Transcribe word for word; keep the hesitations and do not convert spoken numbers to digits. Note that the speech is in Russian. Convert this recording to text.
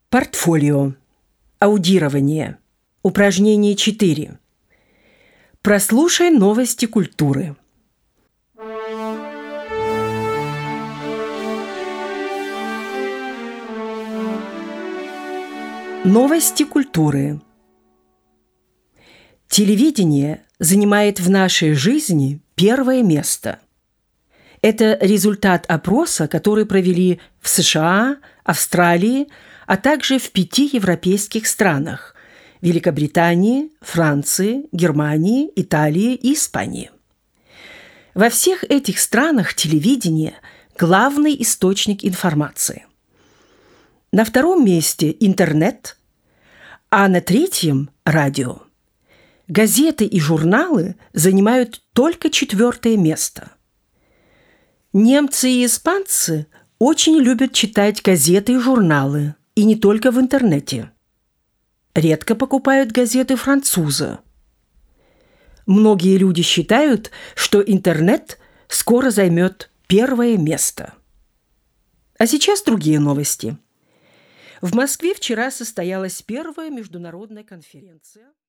Портфолио. Аудирование. Упражнение четыре. Прослушай новости культуры. Новости культуры. Телевидение занимает в нашей жизни первое место. Это результат опроса, который провели в США, Австралии, а также в пяти европейских странах – Великобритании, Франции, Германии, Италии и Испании. Во всех этих странах телевидение – главный источник информации. На втором месте – интернет, а на третьем – радио. Газеты и журналы занимают только четвертое место. Немцы и испанцы очень любят читать газеты и журналы, и не только в интернете. Редко покупают газеты французы. Многие люди считают, что интернет скоро займет первое место. А сейчас другие новости. В Москве вчера состоялась первая международная конференция